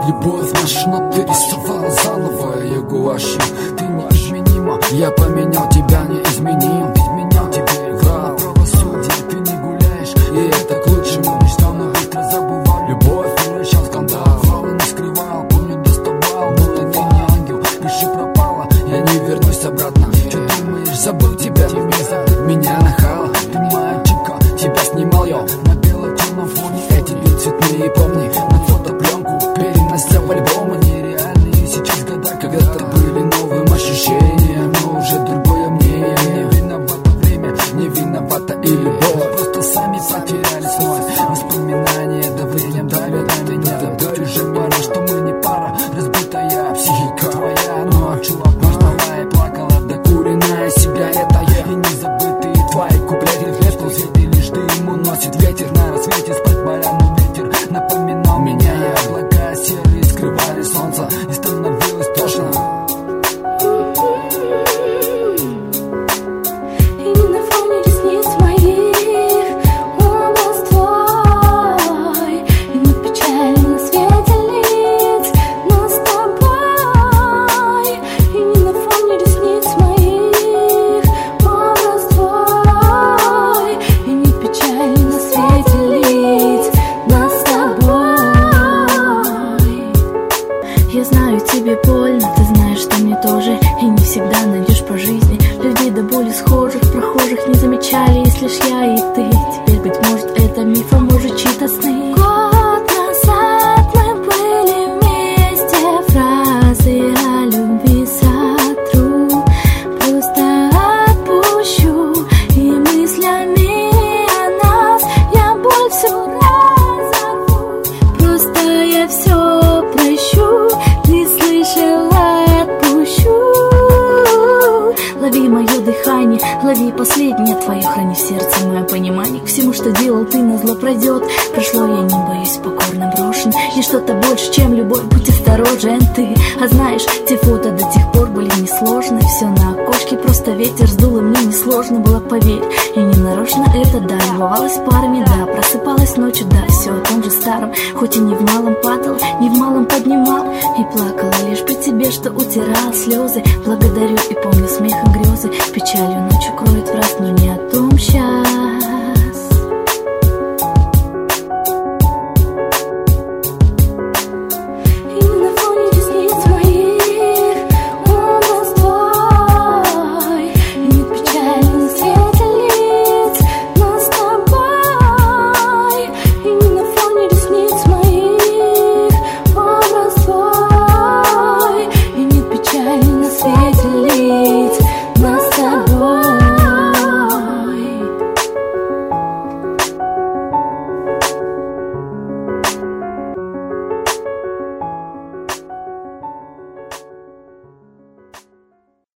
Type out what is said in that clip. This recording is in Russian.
Любовь наша, но ты рисовала заново ее гуашью. Ты неизменима, я поменял тебя, неизменим. Изменял тебе игра правосудия, ты не гуляешь, и это к лучшему. Мечтал, но быстро забывал. Любовь превращал в скандал, славы не скрывал, помню, доставал. Но ты не ангел, пиши пропала, я не вернусь обратно. Что думаешь, забыл тебя, меня нахал. Ты моя чика, тебя снимал я на бело-черном фоне. Эти дни цветные, помни, на фотопленку перенося в альбомы нереальные сейчас года. Когда-то были новым ощущением, но уже другое мнение. Не виновато время, не виновата и любовь. Просто сами потеряли свой воспоминания. Давление давит на меня, ведь уже пора, что мы не пара. Разбитая психика твоя, ну а чувак ждала и плакала, докуренная себя это я. И не забытые твои куплеты в лету свете, лишь ты ему носит ветер. На рассвете спать баряну ветер напоминал меня, и облака серые скрывали солнце, и становилось тошно. Я знаю, тебе больно, ты знаешь, что мне тоже. И не всегда найдешь по жизни людей до боли схожих. Прохожих не замечали, если лишь я и ты. Теперь, быть может, это миф, а может, чьи-то сны. Год назад мы были вместе, фразы о любви сотру, просто отпущу, и мыслями о нас я боль всю разорву. Просто я все прощу, ты слышала, отпущу. Лови мое дыхание, лови последнее твое, храни в сердце мое понимание. К всему, что делал ты, назло пройдет. Прошло, я не боюсь, покорно брошен. И что-то больше, чем любовь, будь осторожен ты. А знаешь, те фото до тех пор были несложны. Все на окошке, просто ветер сдул, и мне несложно было, поверь. И не нарочно это, да, любовалась парами, да. Просыпалась ночью, да, все о том же старом. Хоть и не в малом падал, не в малом поднимал. И плакала лишь при тебе, что утирал слезы. Благодарю и помню смех и грезы. Печалью ночью кроет в раз, но